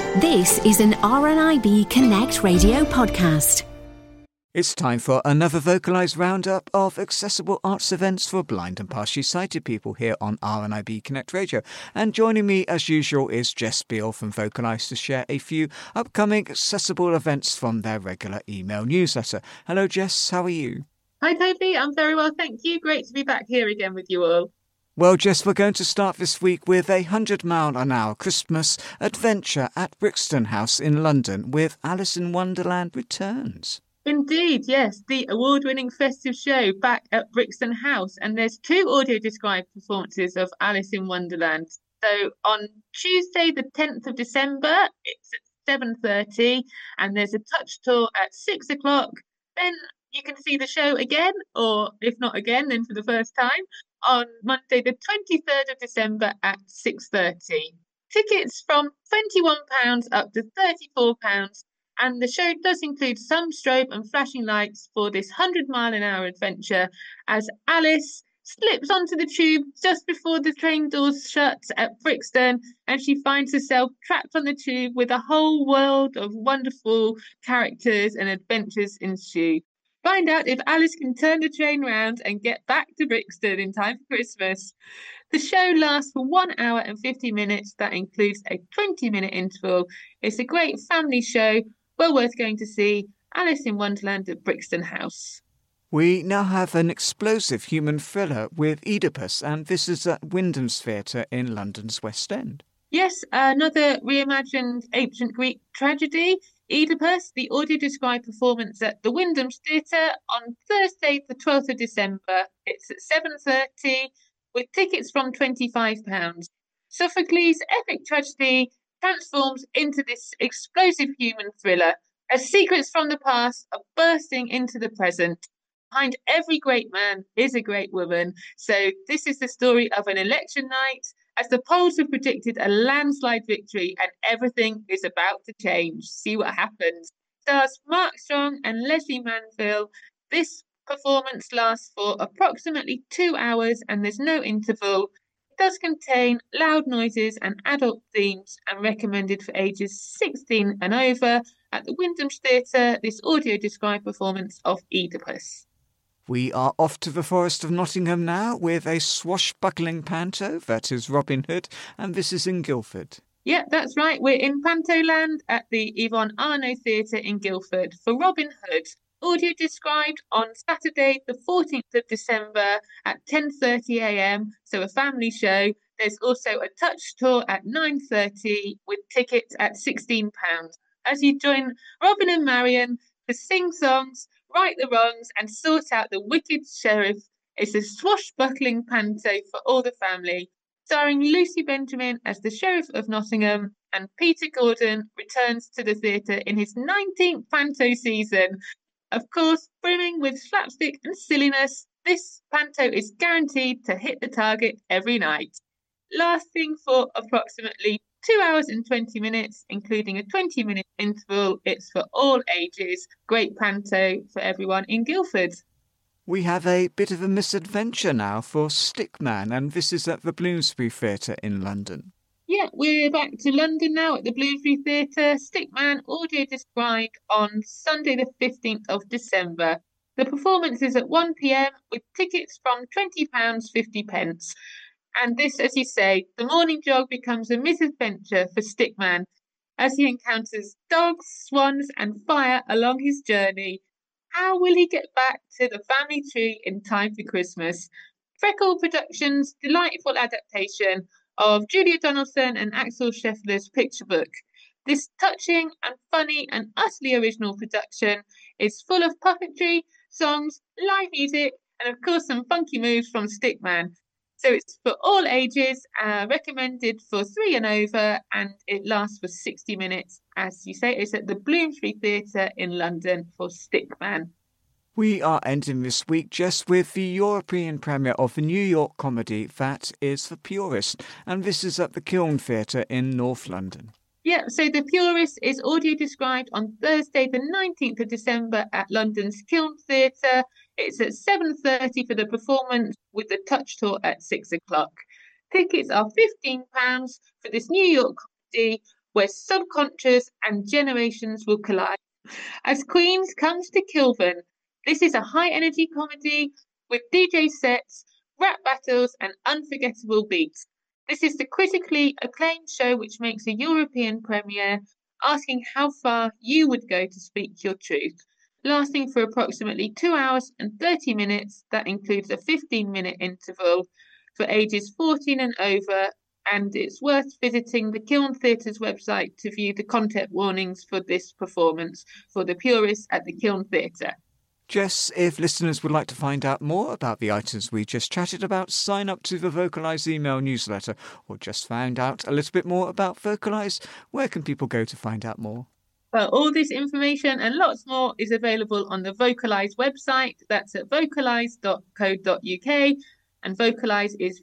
This is an RNIB Connect radio podcast. It's time for another vocalised roundup of accessible arts events for blind and partially sighted people here on RNIB Connect Radio. And joining me as usual is Jess Beale from Vocalise to share a few upcoming accessible events from their regular email newsletter. Hello Jess, how are you? Hi Toby, I'm very well, thank you. Great to be back here again with you all. Well, Jess, we're going to start this week with a 100-mile-an-hour Christmas adventure at Brixton House in London with Alice in Wonderland Returns. Indeed, yes, the award-winning festive show back at Brixton House, and there's two audio-described performances of Alice in Wonderland. So on Tuesday, the 10th of December, it's at 7:30, and there's a touch tour at 6 o'clock. Then you can see the show again, or if not again, then for the first time, on Monday, the 23rd of December at 6:30. Tickets from £21 up to £34, and the show does include some strobe and flashing lights for this 100-mile-an-hour adventure as Alice slips onto the tube just before the train doors shut at Brixton, and she finds herself trapped on the tube with a whole world of wonderful characters and adventures ensue. Find out if Alice can turn the train round and get back to Brixton in time for Christmas. The show lasts for 1 hour and 50 minutes. That includes a 20-minute interval. It's a great family show, well worth going to see. Alice in Wonderland at Brixton House. We now have an explosive human thriller with Oedipus, and this is at Wyndham's Theatre in London's West End. Yes, another reimagined ancient Greek tragedy. Oedipus, the audio-described performance at the Wyndham's Theatre on Thursday, the 12th of December. It's at 7:30 with tickets from £25. Sophocles' epic tragedy transforms into this explosive human thriller as secrets from the past are bursting into the present. Behind every great man is a great woman. So this is the story of an election night as the polls have predicted a landslide victory and everything is about to change. See what happens. Stars Mark Strong and Leslie Manville. This performance lasts for approximately 2 hours and there's no interval. It does contain loud noises and adult themes and recommended for ages 16 and over at the Wyndham's Theatre, this audio-described performance of Oedipus. We are off to the Forest of Nottingham now with a swashbuckling panto, that is Robin Hood, and this is in Guildford. Yeah, that's right. We're in Pantoland at the Yvonne Arnaud Theatre in Guildford for Robin Hood. Audio described on Saturday, the 14th of December at 10:30am, so a family show. There's also a touch tour at 9:30 with tickets at £16. As you join Robin and Marion to sing songs, right the wrongs and sort out the wicked sheriff. It's a swashbuckling panto for all the family, starring Lucy Benjamin as the Sheriff of Nottingham, and Peter Gordon returns to the theatre in his 19th panto season. Of course, brimming with slapstick and silliness, this panto is guaranteed to hit the target every night. Lasting for approximately 2 hours and 20 minutes, including a 20-minute interval. It's for all ages. Great panto for everyone in Guildford. We have a bit of a misadventure now for Stickman, and this is at the Bloomsbury Theatre in London. Yeah, we're back to London now at the Bloomsbury Theatre. Stickman audio described on Sunday the 15th of December. The performance is at 1pm with tickets from £20.50. And this, as you say, the morning jog becomes a misadventure for Stickman as he encounters dogs, swans and fire along his journey. How will he get back to the family tree in time for Christmas? Freckle Productions' delightful adaptation of Julia Donaldson and Axel Scheffler's picture book. This touching and funny and utterly original production is full of puppetry, songs, live music and of course some funky moves from Stickman. So it's for all ages, recommended for 3 and over, and it lasts for 60 minutes. As you say, it's at the Bloomsbury Theatre in London for Stickman. We are ending this week just with the European premiere of the New York comedy That Is the Purist, and this is at the Kiln Theatre in North London. Yeah, so The Purist is audio described on Thursday the 19th of December at London's Kiln Theatre. It's at 7:30 for the performance with the touch tour at 6 o'clock. Tickets are £15 for this New York comedy where subcultures and generations will collide. As Queens comes to Kilburn, this is a high-energy comedy with DJ sets, rap battles and unforgettable beats. This is the critically acclaimed show which makes a European premiere, asking how far you would go to speak your truth. Lasting for approximately 2 hours and 30 minutes, that includes a 15-minute interval for ages 14 and over, and it's worth visiting the Kiln Theatre's website to view the content warnings for this performance for the purists at the Kiln Theatre. Jess, if listeners would like to find out more about the items we just chatted about, sign up to the Vocalise email newsletter, or just found out a little bit more about Vocalise, where can people go to find out more? Well, all this information and lots more is available on the Vocalise website. That's at vocalise.co.uk, and Vocalise is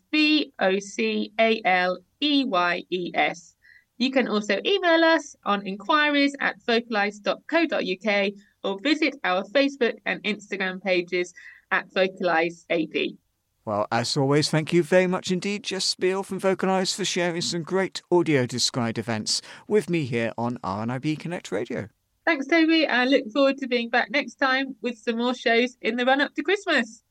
VOCALEYES. You can also email us on inquiries@vocalise.co.uk or visit our Facebook and Instagram pages at VocaliseAD. Well, as always, thank you very much indeed, Jess Spiel from Vocalise, for sharing some great audio-described events with me here on RNIB Connect Radio. Thanks, Toby. I look forward to being back next time with some more shows in the run-up to Christmas.